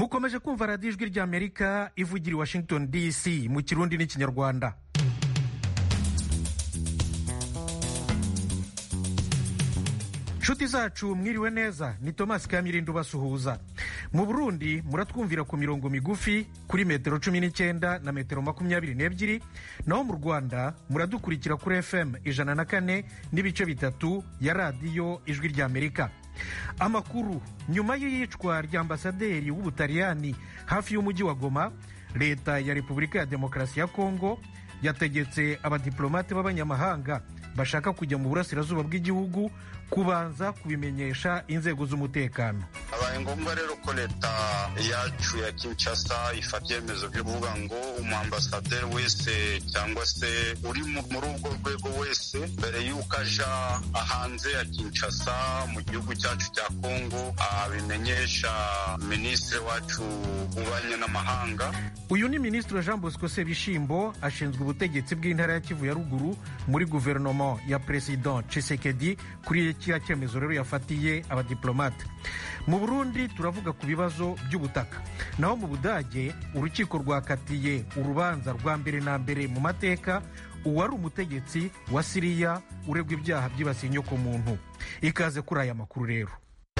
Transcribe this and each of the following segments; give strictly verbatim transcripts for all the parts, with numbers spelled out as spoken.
mukomeje kumva radiyo ijwi ry'Amerika ivugira i Washington D C mu kirundi n'ikinyarwanda. Nshuti zacu mwiriwe neza, ni Thomas Kamirindo basuhuza. Mu Burundi muratwumvira ku mirongo migufi kuri metero cumi n'icyenda na metero makumyabiri n'ebyiri, naho mu Rwanda muradukurikira kuri F M ijana na kane n'ibice bitatu ya radiyo ijwi ry'Amerika. Amakuru: nyuma y'iyicwa rya ambasaderi w'Ubutaliyani hafi y'umujyi wa Goma, leta ya Repubulika ya Demokarasi ya Kongo yategetse abadiplomate b'abanyamahanga bashaka kujya mu burasirazuba bw'igihugu kubanza kubimenyesha inzego z'umutekano. Abaye ngombwa rero ko leta yacu ya Kinshasa ifata ibyemezo byo kuvuga ngo umwambasaderi wese cyangwa se uri muri ubwo rwego wese mbere y'uko aja hanze ya Kinshasa mu gihugu cyacu cya Kongo abimenyesha minisitiri wacu w'ububanyi n'amahanga. Uyu ni Minisitiri Jean Bosco Sebishimbo, ashinzwe ubutegetsi bw'intara ya Kivu ya ruguru muri guverinoma ya President Tshisekedi. Kuri kiriya cyemezo rero yafatiye abadiplomate. Mu Burundi turavuga ku bibazo by'ubutaka, naho mu Budage urukiko rwakatiye urubanza rwa mbere na mbere mu mateka uwari umutegetsi wa Siriya uregwa ibyaha byibasiye inyokomuntu. Ikaze kuri aya makuru rero.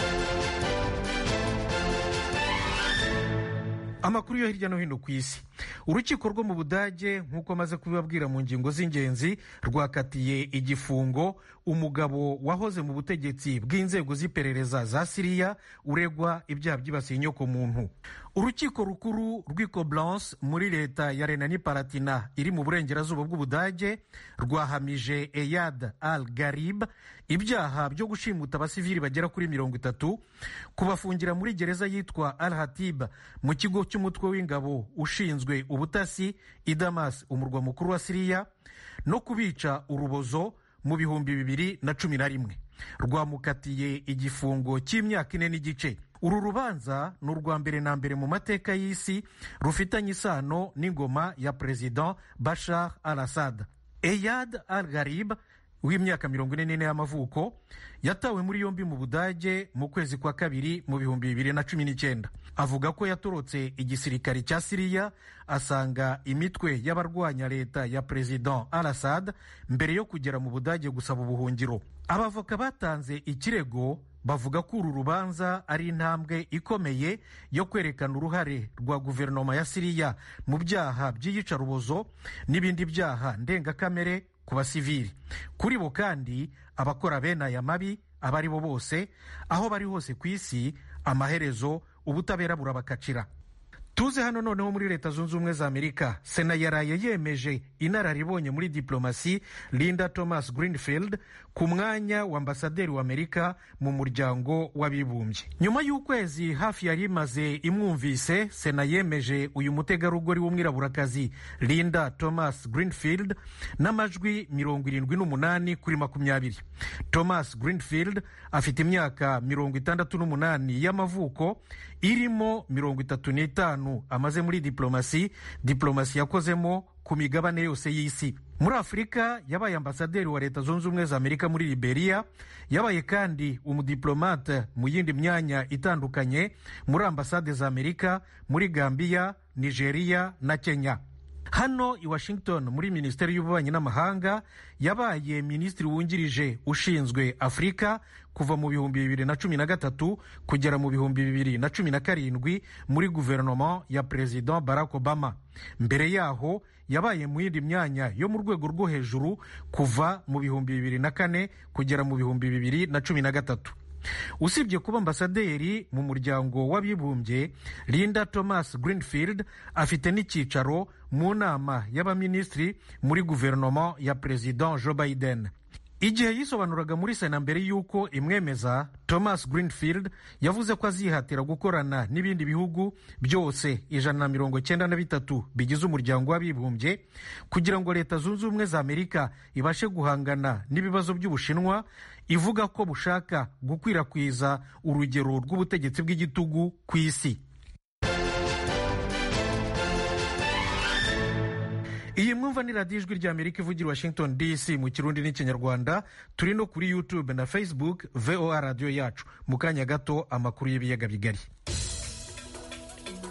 Amakuru yo hirya no hino ku isi. Urukiko rwo mu Budage nk'uko maze kubibabwira mu ngingo z'ingenzi rwakatiye igifungo umugabo wahoze mu butegetsi bw'inzego z'iperereza za Siriya uregwa ibyaha byibasiye inyokomuntu. Urukiko rukuru rw'i Koblenz muri leta ya Renani-Palatina iri mu burengerazuba bw'Ubudage rwahamije Eyad al-Gharib ibyaha byo gushimuta abasivili bagera kuri mirongo itatu, kubafungira muri gereza yitwa Al-Hatib mu kigo cy'umutwe w'ingabo ushinzwe ubutasi i Damas, umurwa mukuru wa Siriya, no kubica urubozo mu bihumbi bibiri na cumi na rimwe. Rwamukatiye igifungo cy'imyaka ine n'igice. Uru rubanza ni urwa mbere na mbere mu mateka y'isi rufitanye isano n'ingoma ya President Bashar al-Assad. Eyad al-Gharib w'imyaka mirongo ine n'ine y'amavuko yatawe muri yombi mu Budage mu kwezi kwa kabiri mu bihumbi bibiri na cumi n'icyenda. Avuga ko yatorotse igisirikari cya Siriya asanga imitwe y'abarwanya leta ya President al-Assad mbere yo kugera mu Budage gusaba ubuhungiro. Abavoka batanze ikirego bavuga ko uru rubanza ari intambwe ikomeye yo kwerekana uruhare rwa guverinoma ya Siriya mu byaha by'iyicarubozo n'ibindi byaha ndengakamere ku basivili. Kuri bo kandi abakora bene aya mabi aba ari bo bose aho bari hose ku isi, amaherezo ubutabera burabakacira. Tuze hano noneho muri Leta Zunze Ubumwe za Amerika. Sena yaraye yemeje inararibonye muri diplomasi Linda Thomas Greenfield ku mwanya wa ambasaderi wa Amerika mu muryango w'abibumbye. Nyuma y'ukwezi hafi yari imaze imwumvise, Sena yemeje uyu mutegarugori w'umwiraburakazi Linda Thomas Greenfield n'amajwi mirongo irindwi n'umunani kuri makumyabiri. Thomas Greenfield afite imyaka mirongo itandatu n'umunani y'amavuko, irimo mirongo itatu n'itanu amaze muri diplomasi, diplomasi yakozemo ku migabane yose y'isi. Muri Afurika yabaye ambasaderi wa Leta Zunze Ubumwe za Amerika muri Liberia, yabaye kandi umudiplomate mu yindi myanya itandukanye muri ambasade za Amerika muri Gambia, Nigeria na Kenya. Hano i Washington muri Minisiteri y'Ububanyi n'Amahanga yabaye minisitiri wungirije ushinzwe Afurika kuva mu bihumbi bibiri na cumi na gatatu kugera mu bihumbi bibiri na cumi na karindwi muri guverinoma ya President Barack Obama. Mbere yaho yabaye mu yindi myanya yo mu rwego rwo hejuru kuva mu bihumbi bibiri na kane kugera mu bihumbi bibiri na cumi na gatatu. Usibye kuba ambasaderi mu muryango w'abibumbye, Linda Thomas Greenfield afite n'icyicaro mu nama y'abaminisitiri muri guverinoma ya President Joe Biden. Igihe yisobanuraga muri Sena mbere y'uko imwemeza, Thomas Greenfield yavuze ko azihatira gukorana n'ibindi bihugu byose ijana na mirongo cyenda na bitatu bigize umuryango w'abibumbye kugira ngo Leta Zunze Ubumwe za Amerika ibashe guhangana n'ibibazo by'Ubushinwa, ivuga ko bushaka gukwirakwiza urugero rw'ubutegetsi bw'igitugu ku isi. Iyi mwumva ni radiyo ijwi ry'Amerika ivugira Washington D C mu kirundi n'ikinyarwanda. Turi no kuri YouTube na Facebook V O A radiyo yacu. Mu kanya gato amakuru y'ibiyaga bigari.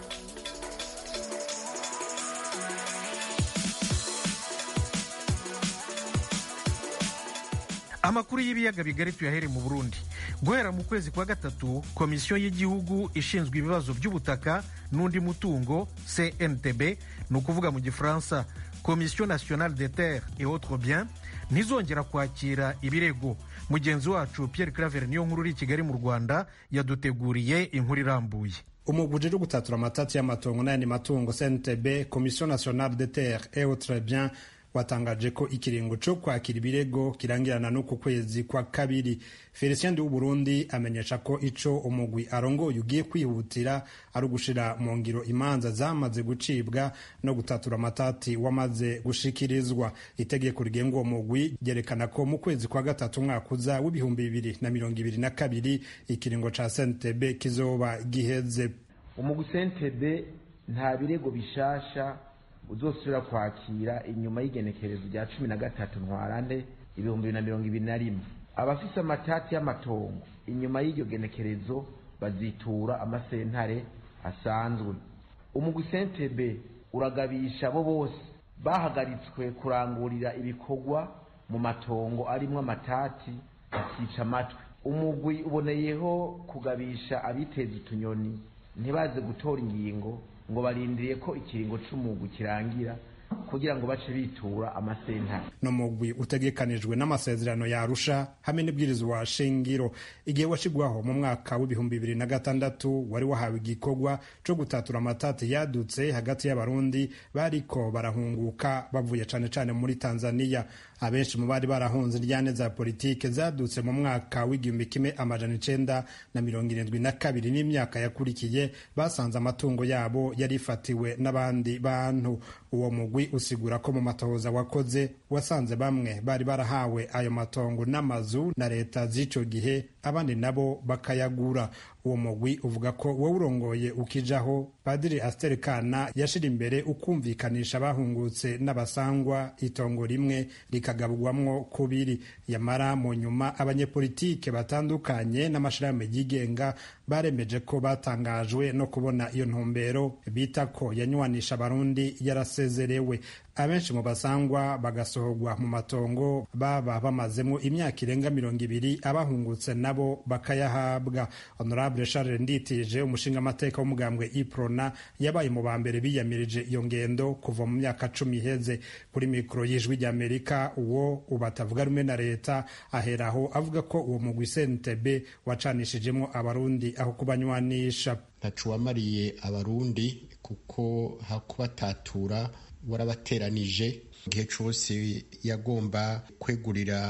amakuru y'ibiyaga bigari tuyahere mu Burundi. Guhera mu kwezi kwa gatatu, komisiyo y'igihugu ishinzwe ibibazo by'ubutaka n'undi mutungo C N T B, ni ukuvuga mu gifaransa Commission nationale des terres et autres biens, ntizongera kwakira ibirego. Mugenzi wacu Pierre Claver niyo nkuru uri i Kigali mu Rwanda yaduteguriye inkuru irambuye. Umuguje rwo gutatura amatati y'amatongo n'ayandi matungo C N T B, Commission nationale des terres et autres biens, watangaje ko ikiringo cyo kwakira ibirego kirangirana no ku kwezi kwa kabiri. Felicien du Burundi amenyesha ko ico umugwi arongoye ugiye kwihutira ari ugushira mu ngiro imanza zamaze gucibwa no gutatura amatati wamaze gushikirizwa. Itegeko rigenga uwo mugwi ryerekana ko mu kwezi kwa gatatu umwaka uza w'ibihumbi bibiri na mirongo ibiri na kabiri ikiringo ca C N T B kizoba giheze. Umugwi C N T B nta birego bishasha uzosubira kwakira inyuma y'igenekerezo rya cumi na gatatu ntwarante ibihumbi bibiri na mirongo ibiri na rimwe. Abafise amatati y'amatongo inyuma y'iryo genekerezo bazitura amasentare asanzwe. Umugwi C N T B uragabisha abo bose bahagaritswe kurangurira ibikorwa mu matongo arimwo amatati akica amatwi. Umugwi uboneyeho kugabisha abiteza utunyoni ntibaze gutora ingingo ngo barindiriye ko ikiringo c'umugwi kirangira kugira ngo bace bitura amasentare. No mugwi utegekanijwe n'amasezerano ya Arusha hamwe n'ibwirizwa shingiro. Igihe washigwaho mu mwaka w'ibihumbi bibiri na gatandatu wari wahawe igikorwa co gutatura amatati yadutse hagati y'abarundi bariko barahunguka bavuye cane cane muri Tanzania. Abenshi mu bari barahunze iryane za politike zadutse mu mwaka w'igihumbi kimwe amajana icenda na mirongo irindwi na kabiri n'imyaka yakurikiye basanze amatungo yabo yarifatiwe n'abandi bantu. Uwo mugwi usigura ko mu matohoza wakoze wasanze bamwe bari barahawe ayo matongo n'amazu na leta z'ico gihe, abandi nabo bakayagura. Uwo mugwi uvuga ko wowe urongoye ukijaho Padiri Aster Kana yashira imbere ukumvikanisha bahungutse n'abasangwa itongo rimwe rikagabwamwo kubiri. Yamara mu nyuma abanyepolitike batandukanye n'amashirahamwe yigenga baremeje ko batangajwe no kubona iyo ntumbero bita ko yanywanisha abarundi yarasezerewe. Abenshi mu basangwa bagasohorwa mu matongo baba bamazemo imyaka irenga mirongo ibiri, abahungutse nabo bakayahabwa. Honorable Charles Nditije, umushinga amateka w'umugambwe Iprona, yabaye mu bambere biyamirije iyo ngendo kuva mu myaka cumi iheze. Kuri mikro y'Ijwi ry'Amerika, uwo ubatavuga rumwe na leta aheraho avuga ko uwo mugwi C N T B wacanishijemo abarundi aho kubanywanisha. Ntacu wamariye abarundi kuko hakubatatura warabateranije. Igihe cyose yagomba kwegurira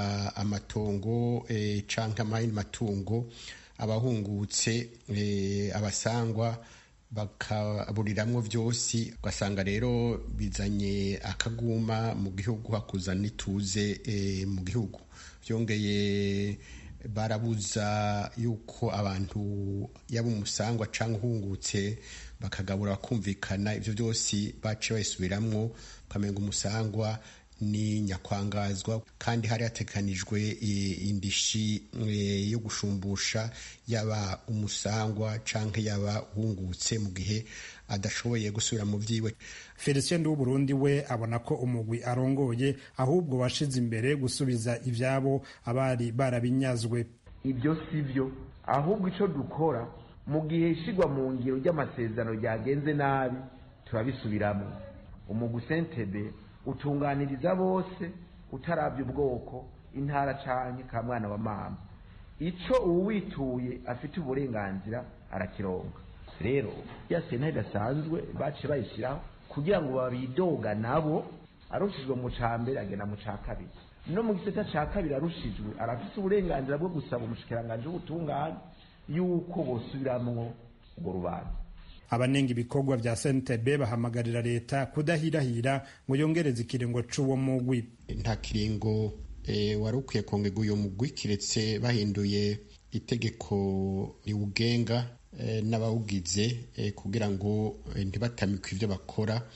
amatongo e, canke amayindi matungo abahungutse e, abasangwa bakaburiramwo vyose, ugasanga rero bizanye akaguma mu gihugu, hakuzana ituze e, mu gihugu. Vyongeye barabuza yuko abantu yaba umusangwa canke uhungutse bakagabura bakumvikana. Ivyo byose bace bayisubiramwo, ukamenga umusangwa ni nyakwangazwa, kandi hari hatekanijwe indishi yo gushumbusha yaba umusangwa canke yaba uhungutse mu gihe adashoboye gusubira mu vyiwe. Felicien du Burundi we abona ko umugwi arongoye ahubwo washize imbere gusubiza ivyabo abari barabinyazwe. Ibyo sivyo, ahubwo ico dukora mu gihe ishigwa mu ngiro ry'amasezerano ryagenze nabi turabisubiramo. Umugwi C N T B utunganiriza bose utarabye ubwoko, intara canke ka mwana wa mama. Ico uwituye afite uburenganzira arakironga. Rero ya sentare idasanzwe bace bayishiraho kugira ngo babidoga nabo, arushijwe mu cambere agena mu ca kabiri. No mu gisata ca kabiri arushijwe arafite uburenganzira bwo gusaba umushikiranganje w'ubutungane yuko bosubiramwo urwo rubanza. Abanenga ibikorwa vya C N T B bahamagarira leta kudahirahira ngo yongereze ikiringo c'uwo mugwi. Nta kiringo e, warukwiye kongerwa uyo mugwi kiretse bahinduye itegeko riwugenga e, n'abawugize e, kugira ngo e, ntibatamikwe ivyo bakora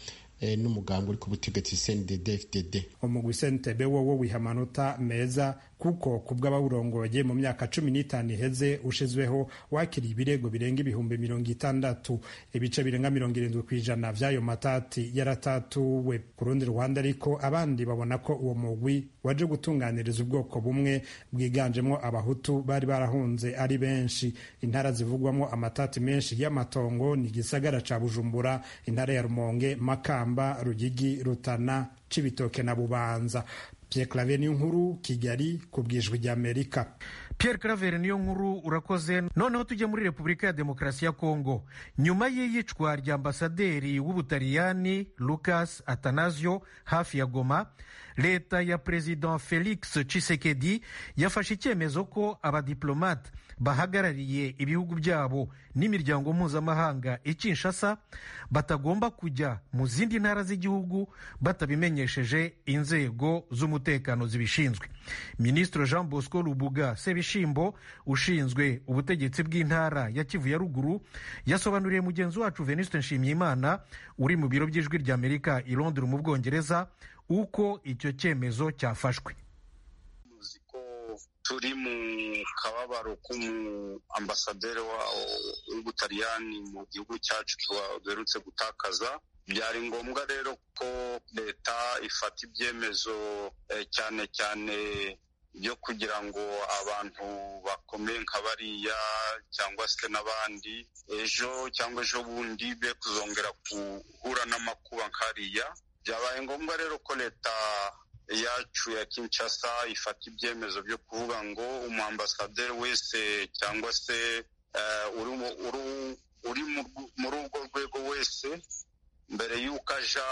eh, n'umugambi uri ku butegetsi C N D D F D D. umugwi Sentebe wowo wiha amanota meza kuko kubw'abawurongoye mu myaka cumi n'itanu iheze ushizweho wakiriye ibirego birenga ibihumbi mirongo itandatu, ibice birenga mirongo irindwi kw'ijana vy'ayo matati yaratatuwe. Ku rundi ruhande ariko abandi babona ko uwo mugwi waje gutunganiriza ubwoko bumwe bwiganjemwo abahutu bari barahunze ari benshi. Intara zivugwamwo amatati menshi y'amatongo ni igisagara ca Bujumbura, intara ya Rumonge, Makamba, Rugigi, Rutana, Cibitoke na Bubanza. Pierre Claver niyo nkuru, Kigali ku bwijwi ry'Amerika. Pierre Claver niyo nkuru urakoze. Noneho tujye muri Repubulika ya Demokarasi ya Kongo. Nyuma y'iyicwa rya ambasaderi w'Ubutaliyani Lucas Atanasio hafi ya Goma, leta ya President Felix Tshisekedi yafashe icyemezo ko abadiplomate bahagarariye ibihugu byabo n'imiryango mpuzamahanga i Kinshasa batagomba kujya mu zindi ntara z'igihugu batabimenyesheje inzego z'umutekano zibishinzwe. Ministre Jean Bosco Lubuga Sebishimbo ushinzwe ubutegetsi bw'intara ya Kivu ya ruguru yasobanuriye mugenzi wacu Venuste Nshimiyimana uri mu biro by'ijwi ry'Amerika i Londres mu Bwongereza uko icyo cyemezo cyafashwe. Turi mu kababaro k'umu ambasaderi w'Ubutaliyani mu gihugu cyacu tuherutse gutakaza. Byari ngombwa rero ko leta ifata ibyemezo cyane cyane byo kugira ngo abantu bakomeye nka bariya cyangwa se n'abandi ejo cyangwa ejo bundi be kuzongera guhura n'amakuba nkariya. Byabaye ngombwa rero ko leta yacu ya Kinshasa ifata ibyemezo byo kuvuga ngo umuambasaderi wese cyangwa se uh, uri, uri, uri muri urwo rwego wese mbere y'uko aja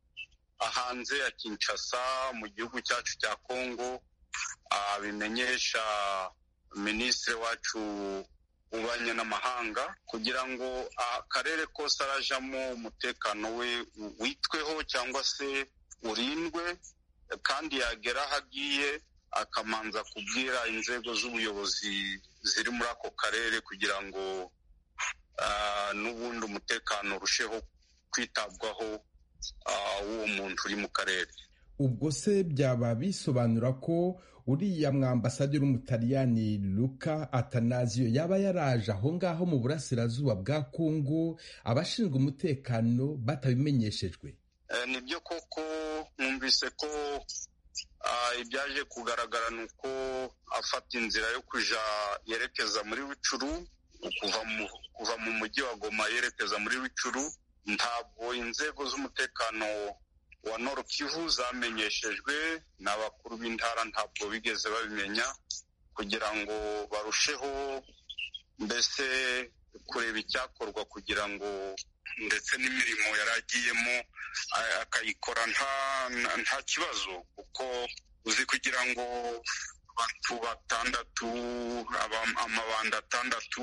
hanze ya Kinshasa mu gihugu cyacu cya Kongo abimenyesha uh, minisitiri wacu ubanye n'amahanga kugira ngo akarere uh, kose arajamo umutekano we witweho cyangwa se urindwe, kandi yagera hagiye akamanza kubwira inzego z'ubuyobozi ziri muri ako karere kugira ngo uh, n'ubundi umutekano urusheho kwitabwaho uwo uh, muntu uri mu karere. Ubwo se byaba bisobanura ko uriya mwambasaderi w'Umutaliyani Luca Atanasio yaba yaraje aho ngaho mu burasirazuba bwa Kongo abashinzwe umutekano batabimenyeshejwe? Uh, nibyo koko numvise ko uh, ibyaje kugaragara nuko afata inzira yo kuja yerekeza muri Rucuru, kuva mu kuva mu mujyi wa Goma yerekeza muri Rucuru. Ntabwo inzego z'umutekano wa Nord Kivu zamenyeshejwe n'abakuru b'intara, ntabwo bigeze babimenya kugira ngo barusheho mbese kureba icyakorwa kugira ngo ndetse n'imirimo yaragiyemo akayikora nta nta kibazo, kuko uzi kugira ngo abantu batandatu amabanda atandatu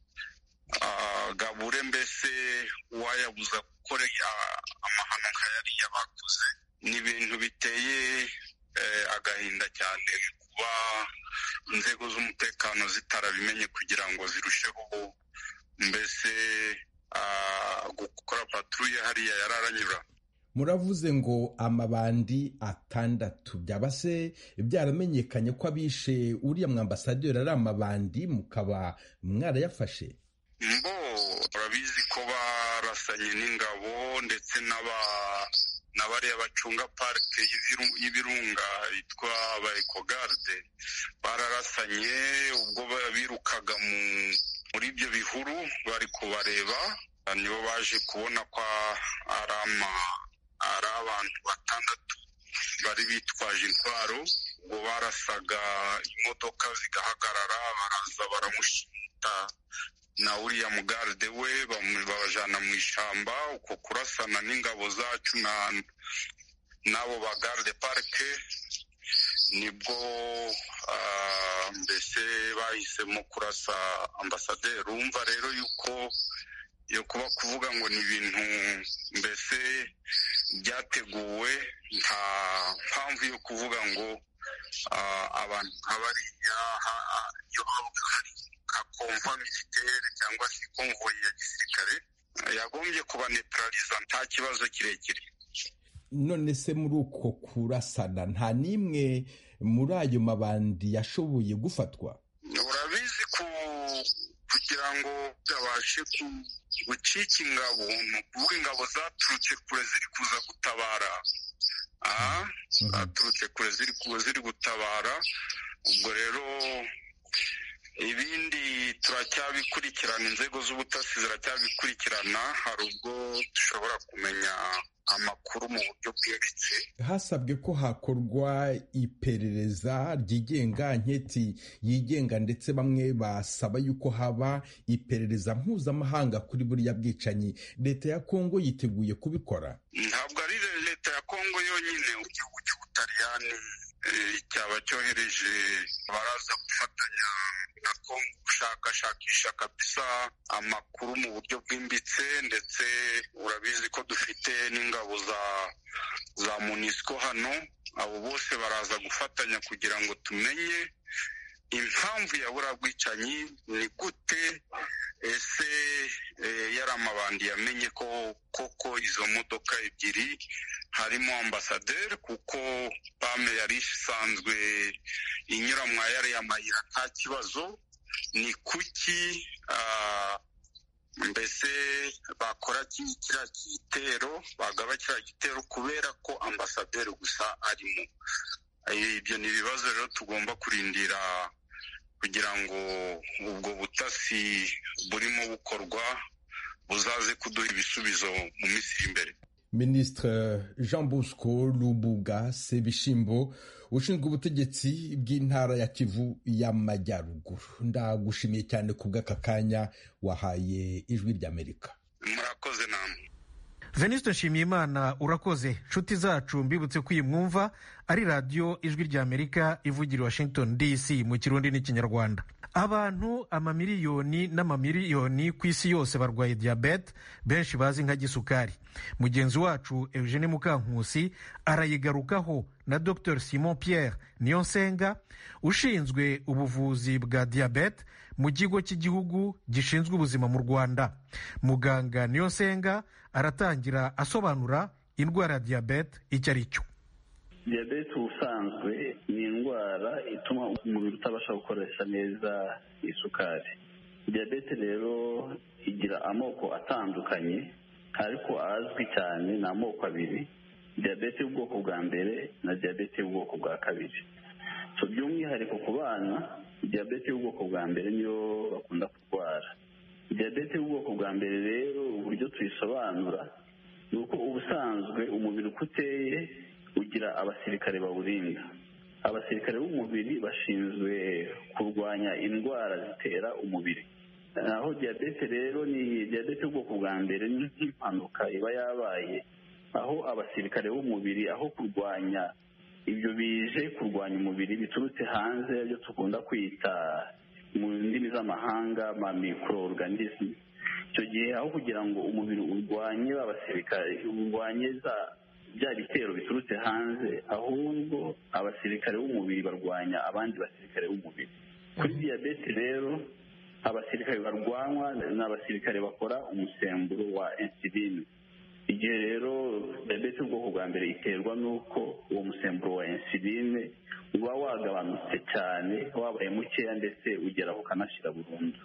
gabure mbese uwayabuza gukora amahano nk'ayariya bakoze ni ibintu biteye agahinda cyane kuba inzego z'umutekano zitarabimenye kugira ngo zirusheho mbese gukora patrouille hariya yararanyura. Muravuze ngo amabandi atandatu, byaba se byaramenyekanye ko abishe uriya mwambasaderi ari amabandi mukaba mwarayafashe? Mbo urabizi ko barasanye n'ingabo ndetse n'aba n'abariya bacunga parike y'ibirunga yitwa ba Ecogarde bararasanye ubwo birukaga mu muri ibyo bihuru bari kubareba, nibo baje kubona ko ari abantu batandatu bari bitwaje intwaro, ubwo barasaga imodoka zigahagarara baraza baramushinta na uriya mugarde we babajana mu ishamba. Uko kurasana n'ingabo zacu na n'abo ba garde parike nibwo uh, mbese bahisemo kurasa ambasaderi. Umva rero yuko yo kuba kuvuga ngo ni ibintu mbese byateguwe, nta mpamvu yo kuvuga ngo uh, abantu nk'abariya yo hari kakomva militaire cyangwa se konvoyi ya gisirikare yagombye kuba neutraliza nta kibazo kirekire. none se muri uko kurasana nta n'imwe muri ayo mabandi yashoboye gufatwa? urabizi ku kugira ngo byabashe gucika ingabo ni ukuvuga ingabo zaturutse kure ziri kuza gutabara aha zaturutse kure ziri kuza ziri gutabara. ubwo rero ibindi turacyabikurikirana, inzego z'ubutasi ziracyabikurikirana, hari ubwo dushobora kumenya amakuru mu buryo bwerekeye. Hasabwe ko hakorwa iperereza ryigenga, nketi yigenga, ndetse bamwe basaba yuko haba iperereza mpuzamahanga kuri buriya bwicanyi. Leta ya Kongo yiteguye kubikora? Ntabwo ari leta ya Kongo yonyine, igihugu cy'Ubutaliyani cyaba cyohereje baraza gufatanya na Kongo gushakashakisha kabisa amakuru mu buryo bwimbitse, ndetse urabizi ko dufite n'ingabo za za MONUSCO hano. Abo bose baraza gufatanya kugira ngo tumenye impamvu ya buriya bwicanyi ni gute, ese yari amabandi yamenye ko koko izo modoka ebyiri harimo ambasaderi, kuko pame yari isanzwe inyura mwa yariya mayira nta kibazo. Ni kuki mbese bakora kiriya gitero, bagaba kiriya gitero kubera ko ambasaderi gusa arimo? Ibyo ni ibibazo rero tugomba kurindira kugira ngo ubwo butasi burimo bukorwa buzaze kuduha ibisubizo mu minsi iri imbere. Ministre Jean Bosco Lubuga Sebishimbo, ushinzwe ubutegetsi bw'intara ya Kivu y'Amajyaruguru, ndagushimiye cyane ku bw'aka kanya wahaye Ijwi ry'Amerika. Murakoze namwe. Venuste Nshimiyimana, urakoze. Nshuti zacu, mbibutse ko iyi mwumva ari radiyo Ijwi ry'Amerika ivugira Washington D C mu Kirundi n'Ikinyarwanda. Abantu amamiliyoni n'amamiliyoni ku isi yose barwaye diyabete, benshi bazi nka gisukari. Mugenzi wacu Eugene Mukankusi arayigarukaho na Docteur Simon Pierre Niyonsenga, ushinzwe ubuvuzi bwa diyabete mu kigo cy'igihugu gishinzwe ubuzima mu Rwanda. Muganga Niyonsenga aratangira asobanura indwara ya diyabete icyo ari cyo. Diyabete ubusanzwe ni indwara ituma umubiri utabasha gukoresha neza isukari. Diyabete rero igira amoko atandukanye, ariko azwi cyane ni amoko abiri: diyabete y'ubwoko bwa mbere na diyabete y'ubwoko bwa kabiri. So by'umwihariko ku bana, diyabete y'ubwoko bwa mbere niyo bakunda kurwara. Diyabete y'ubwoko bwa mbere rero uburyo tuyisobanura ni uko ubusanzwe umubiri uko uteye ugira abasirikare bawurinda. Abasirikare b'umubiri bashinzwe kurwanya indwara zitera umubiri. Aho diyabete rero ni diyabete y'ubwoko bwa mbere ni nk'impanuka iba yabaye, aho abasirikare b'umubiri aho kurwanya ibyo bije kurwanya umubiri biturutse hanze, ibyo tukunda kwita mu ndimi z'amahanga ama microorganism, icyo gihe aho kugira ngo umubiri urwanye abasirikare urwanye za bya bitero biturutse hanze, ahubwo abasirikare b'umubiri barwanya abandi basirikare b'umubiri. Kuri diyabete rero abasirikare barwanwa ni abasirikare bakora umusemburo wa insuline. Igihe rero diyabete y'ubwoko bwa mbere iterwa n'uko uwo musemburo wa insuline uba wagabanutse cyane, wabaye mukeya, ndetse ugeraho ukanashyira burundu.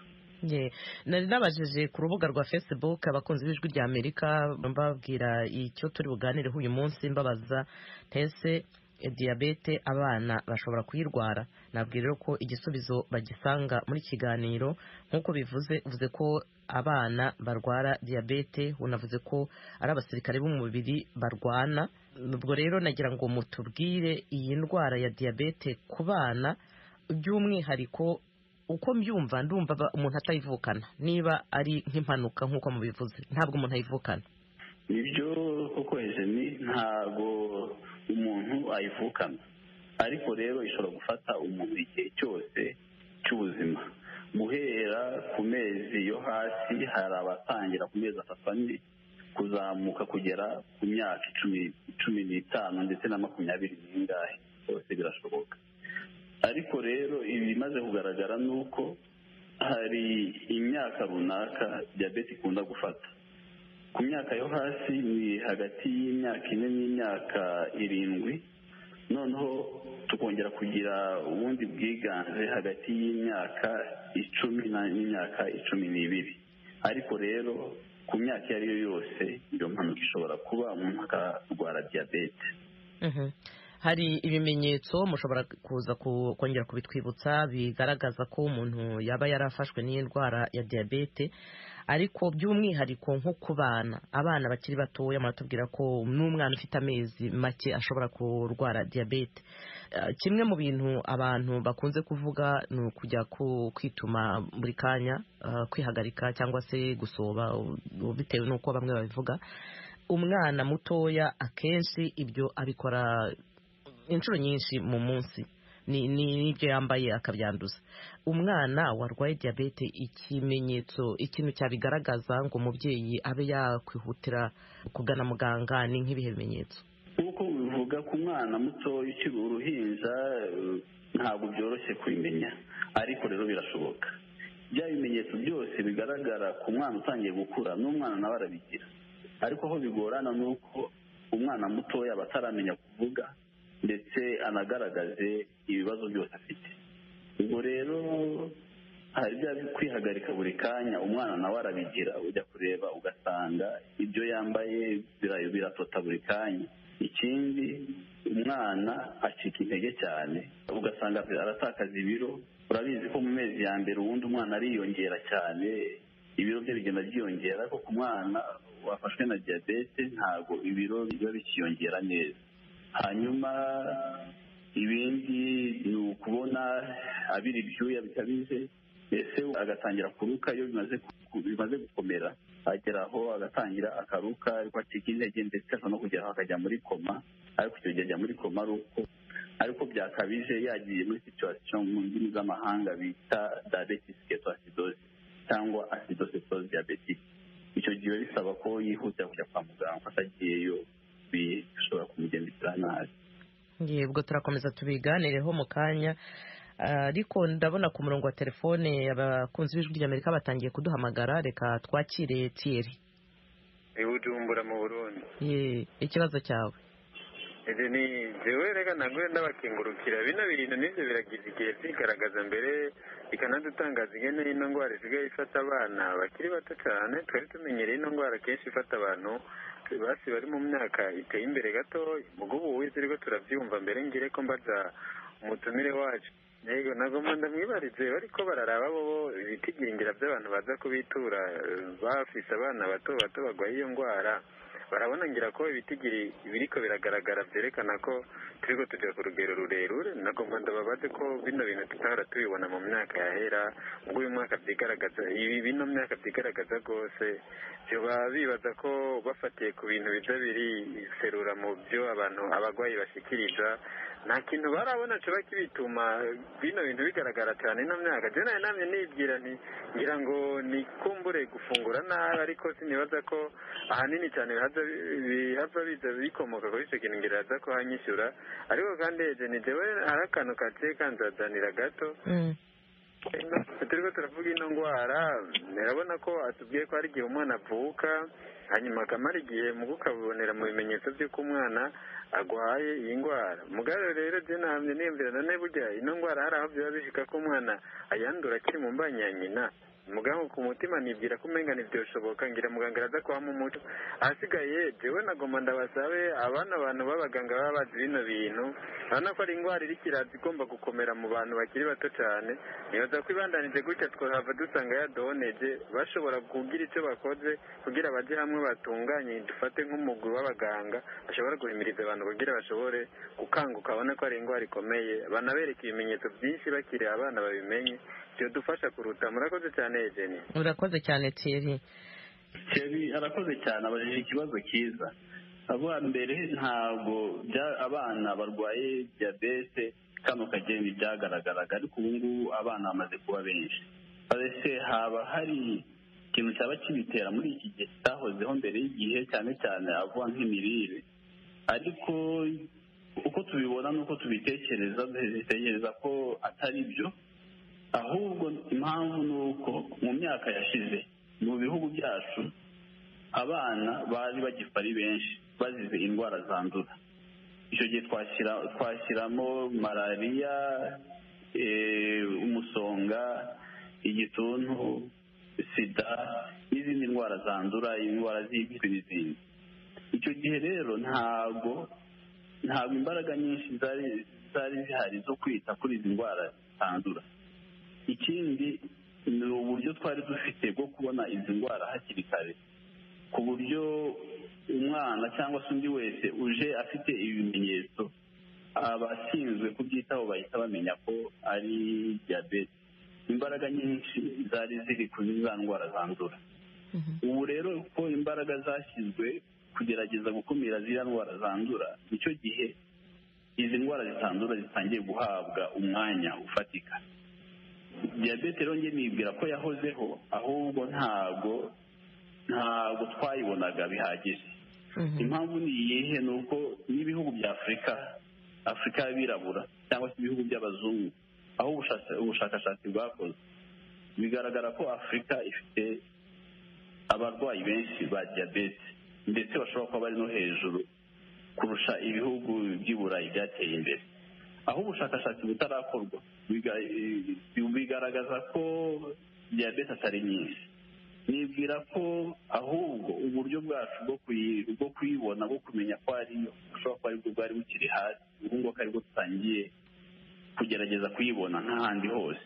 Nari nabajije ku rubuga rwa Facebook abakunzi b'Ijwi ry'Amerika mbabwira icyo turi buganireho uyu munsi, mbabaza ntese diyabete abana bashobora kuyirwara. Nabwira rero ko igisubizo bagisanga muri kiganiro. Nk'uko bivuze, uvuze ko abana barwara diyabete, unavuze ko ari abasirikare b'umubiri barwana. Ubwo rero nagira ngo mutubwire iyi ndwara ya diyabete ku bana by'umwihariko. Uko mbyumva, ndumva umuntu atayivukana, niba ari nk'impanuka nk'uko mubivuze, ntabwo umuntu ayivukana. Nibyo koko Eugenie, ntabwo umuntu ayivukana, ariko rero ishobora gufata umuntu igihe cyose cy'ubuzima, guhera ku mezi yo hasi, hari abatangira ku mezi atatu ane kuzamuka kugera ku myaka icumi cumi n'itanu ndetse na makumyabiri n'ingahe, byose birashoboka. Ariko rero ibi bimaze kugaragara ni uko hari imyaka runaka diyabete ikunda gufata. ku myaka yo hasi ni hagati y'imyaka ine n'imyaka irindwi, noneho tukongera kugira ubundi bwiganze hagati y'imyaka icumi n'imyaka icumi n'ibiri. Ariko rero ku myaka iyo ari yo yose iyo mpanuka ishobora kuba umuntu akarwara diyabete. Hari ibimenyetso mushobora kuza kongera kubitwibutsa bigaragaza ko umuntu yaba yarafashwe n'iyi ndwara ya diyabete, ariko by'umwihariko nko ku bana abana bakiri batoya muratubwira ko n'umwana ufite amezi make ashobora kurwara diyabete. Kimwe mu bintu abantu bakunze kuvuga ni ukujya kwituma buri kanya, kwihagarika cyangwa se gusoba bitewe n'uko bamwe babivuga. Umwana mutoya akenshi ibyo abikora inshuro nyinshi mu munsi, n'ibyo yambaye akabyanduza. Umwana warwaye diyabete, ikimenyetso ikintu cyabigaragaza ngo umubyeyi abe yakwihutira kugana muganga ni nk'ibihe bimenyetso? Nk'uko bivuga ku mwana muto ukiri uruhinja ntabwo byoroshye kubimenya, ariko rero birashoboka. Bya bimenyetso byose bigaragara ku mwana utangiye gukura n'umwana nawe arabigira, ariko aho bigorana ni uko umwana mutoya aba ataramenya kuvuga ndetse anagaragaze ibibazo byose afite. Ubwo rero hari bya kwihagarika buri kanya umwana nawe arabigira, ujya kureba ugasanga ibyo yambaye biratota buri kanya. Ikindi umwana acika intege cyane ugasanga aratakaza ibiro. Urabizi ko mu mezi ya mbere ubundi umwana ariyongera cyane, ibiro bye bigenda byiyongera, ariko ku mwana wafashwe na diyabete ntabwo ibiro biba bikiyongera neza. Hanyuma ibindi ni ukubona abira ibyuya bikabije, ese agatangira kuruka iyo bimaze gukomera, agera aho agatangira akaruka ariko acika intege ndetse no kugera aho akajya muri koma. Ariko icyo gihe ajya muri koma ari uko ariko byakabije yagiye muri situation mu ndimi z'amahanga bita diabetes ketoacidosis cyangwa acidocytose diabetic. Icyo gihe bisaba ko yihutira kujya kwa muganga, atagiyeyo bishobora kumugendekera nabi. Yebwo turakomeza tubiganireho mu kanya, ariko ndabona ku murongo wa telefone abakunzi b'ijwi ry'Amerika batangiye kuduhamagara. Reka twakire Thierry i Bujumbura mu Burundi. Ye, ikibazo cyawe? Ede ni jewe rega nagwe ndabakingurukira bino bintu nivyo biragize igihe bigaragaza mbere bikanadutangaza ingene ino ndwara isigaye ifata abana bakiri bato cyane. Twari tumenyereye ino ndwara kenshi ifata abantu basi bari mu myaka iteye imbere gato. Mugubu wize rero turavyumva mbere ngire ko mbaza umutumire wacu. Yego nagomba ndamwibarize bariko bararaba bo ibitigingira by'abantu baza kubitura bafise abana bato bato bagwaye iyo ndwara. Barabona ngira ko ibitigiri biriko biragaragara byerekana ko turiko tujya ku rugero rurerure. Nagomba ndababaze ko bino bintu tutahora tubibona mu myaka yahera, ngo uyu mwaka byigaragaza ibi bino myaka byigaragaza rwose. Byoba bibaza ko bafatiye ku bintu biza biri serura mu byo abantu abagwayi bashikiriza, nta kintu barabona coba kibituma bino bintu bigaragara cyane ino myaka. Je naye namye nibwira nti ngira ngo ni kumbure gufungura nabi, ariko sinibaza ko ahanini cyane bihava biza bikomoka kuri icyo kintu ngira aza ko hanyishyura. Ariko kandi eje ni jewe hari akantu kaciye kanzazanira gato. Turiko turavuga ino ndwara, urabona ko atubwiye ko hari igihe umwana avuka hanyuma akamara igihe mu kukabonera mu bimenyetso by'uko umwana agwaye iyi ndwara. Mugabo rero je nahamye niyumvira none burya ino ndwara hari aho byaba bishika ko umwana ayandura akiri mu mbanya ya nyina. Mugabo ku mutima nibwira ko umenga ntibyoshoboka, ngira muganga araza kuhama umuco. Ahasigaye jewe nagomba ndabasabe abana abantu b'abaganga baba bazi bino bintu, urabona ko ari indwara iriko iraza igomba gukomera mu bantu bakiri bato cyane. Nibaza ko ibandanije gutya twahava dusanga yadohoneje, bashobora kugira icyo bakoze kugira baje hamwe batunganye, dufate nk'umugwi w'abaganga bashobora guhimiriza abantu kugira bashobore gukanguka, babone ko ari indwara ikomeye, banabereka ibimenyetso byinshi bakiri abana babimenye. Byo dufasha kuruta. Murakoze cyane Eugenie. Urakoze cyane Thierry. Thierry arakoze cyane, abajije ikibazo cyiza. Abo mbere ntabwo abana barwaye diabete kano kageni byagaragaraga, ariko ubu ngubu abana bamaze kuba benshi. Ese haba hari ikintu cyaba kibitera muri iki gihe cyahozeho mbere y'igihe, cyane cyane avuga nk'imirire? Ariko uko tubibona n'uko tubitekereza dutekereza ko atari byo, ahubwo impamvu ni uko mu myaka yashize mu bihugu byacu abana bari bagipfa ari benshi bazize indwara zandura. Icyo gihe twashyiramo malariya, umusonga, igituntu, sida n'izindi ndwara zandura, indwara z'ibiswi n'izindi. Icyo gihe rero ntabwo ntabwo imbaraga nyinshi zari zari zihari zo kwita kuri izi ndwara zitandura. Ikindi ni uburyo twari dufite bwo kubona izi ndwara hakiri kare, ku buryo umwana cyangwa se undi wese uje afite ibimenyetso, abashinzwe kubyitaho bahita bamenya ko ari diyabete. Imbaraga nyinshi zari ziri kuri za ndwara zandura. Ubu rero ko imbaraga zashyizwe kugerageza gukumira ziriya ndwara zandura, nicyo gihe izi ndwara zitandura zitangiye guhabwa umwanya ufatika. Diyabete rero njye nibwira ko yahozeho, ahubwo ntabwo ntabwo twayibonaga bihagije. Impamvu ni iyihe? Ni uko n'ibihugu bya afurika afurika y'abirabura cyangwa se ibihugu by'abazungu, aho ubushakashatsi bwakozwe bigaragara ko afurika ifite abarwayi benshi ba diyabete, ndetse bashobora kuba bari no hejuru kurusha ibihugu by'i Burayi byateye imbere. Aho ubushakashatsi butarakorwa bigaragaza ko diyabete atari nyinshi. Nibwira ko ahubwo uburyo bwacu bwo kuyibona, bwo kumenya ko ariyo, bushobora kuba aribwo bwari bukiri hasi, ubu ngubu ko aribwo dutangiye kugerageza kuyibona nk'ahandi hose.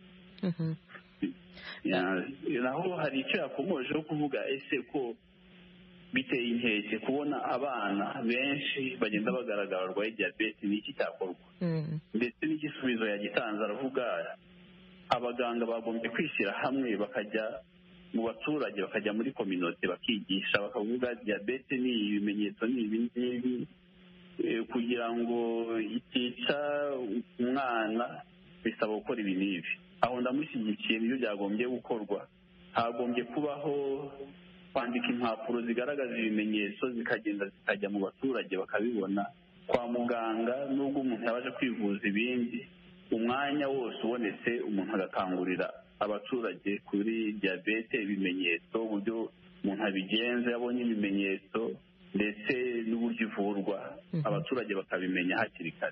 Naho hari icyo yakomojeho kuvuga, ese ko biteye inkeke kubona abana benshi bagenda bagaragara barwaye diyabete, ni iki cyakorwa? Ndetse n'igisubizo yagitanze, aravuga abaganga bagombye kwishyira hamwe bakajya mu baturage, bakajya muri kominote bakigisha, bakavuga diyabete ni ibimenyetso ni ibi ngibi, kugira ngo itica umwana bisaba gukora ibi n'ibi. Aho ndamushyigikiye, nibyo byagombye gukorwa. Hagombye kubaho kwandika impapuro zigaragaza ibimenyetso, zikagenda zikajya mu baturage bakabibona. Kwa muganga nubwo umuntu yabaje kwivuza ibindi, umwanya wose ubonetse umuntu agakangurira abaturage kuri diyabete, ibimenyetso, uburyo umuntu abigenza yabonye ibimenyetso, ndetse n'uburyo ivurwa, abaturage bakabimenya hakiri kare.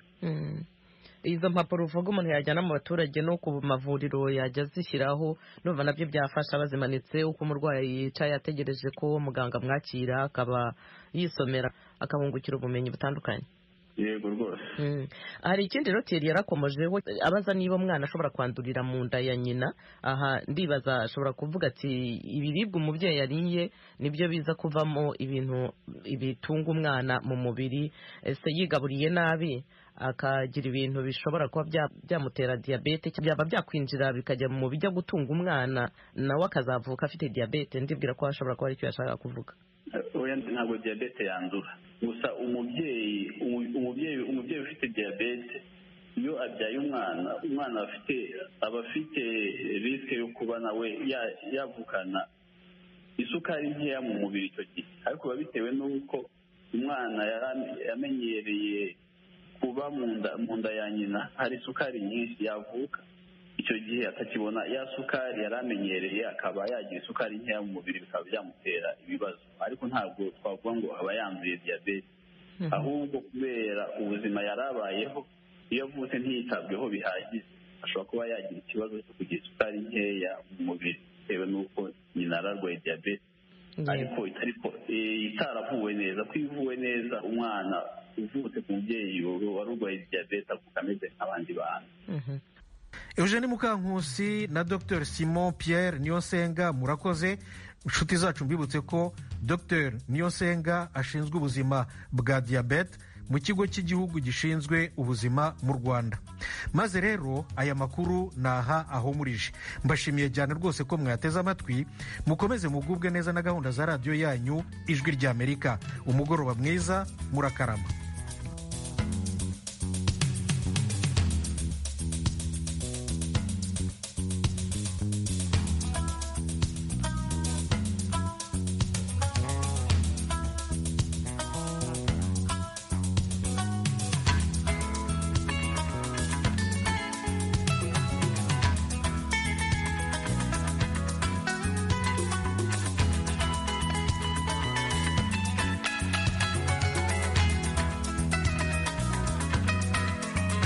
Izo mpapuro uvuga umuntu yajyana mu baturage no ku mavuriro yajya zishyiraho, numva nabyo byafasha, bazimanitse uko umurwayi yicaye ategereje ko muganga amwakira, akaba yisomera, akabungukira ubumenyi butandukanye. Yego rwose. Hari ikindi rero Thierry yarakomojeho, abaza niba umwana ashobora kwandurira mu nda ya nyina. Aha ndibaza ashobora kuvuga ati ibiribwa umubyeyi yariye nibyo biza kuvamo ibintu bitunga umwana mu mubiri. Ese yigaburiye nabi akagira ibintu bishobora kuba byamutera diyabete, byaba byakwinjira bikajya mu bijya gutunga umwana, nawe akazavuka afite diyabete? Ndibwira ko ashobora kuba aricyo yashaka kuvuga. Oya, ntabwo diyabete yandura. Gusa umubyeyi umubyeyi umubyeyi ufite diyabete, iyo abyaye umwana, umwana afite aba afite risike yo kuba nawe yavukana isukari nkeya mu mubiri icyo gihe. Ariko biba bitewe n'uko umwana yamenyereye kuba mu nda ya nyina hari isukari nyinshi, yavuka icyo gihe atakibona ya sukari yari amenyereye, akaba yagira isukari nkeya mu mubiri, bikaba byamutera ibibazo. Ariko ntabwo twavuga ngo aba yanduye diyabete, ahubwo kubera ubuzima yari abayeho, iyo avutse ntiyitabweho bihagije, ashobora kuba yagira ikibazo cyo kugira isukari nkeya mu mubiri bitewe n'uko nyina ararwaye diyabete. Ariko itaravuwe neza. Ko ivuwe neza, umwana uvutse ku mubyeyi wari urwaye diyabete avuka ameze nk'abandi bantu. Eugenie Mukankusi na Dr Simon Pierre Niyonsenga, murakoze. Inshuti zacu mbibutse ko Dr Niyonsenga ashinzwe ubuzima bwa diyabete mu kigo cy'igihugu gishinzwe ubuzima mu Rwanda. Maze rero aya makuru naha ahumurije. Mbashimiye cyane rwose ko mwateze amatwi. Mukomeze mugubwe neza na gahunda za radiyo yanyu Ijwi ry'Amerika. Umugoroba mwiza, murakarama.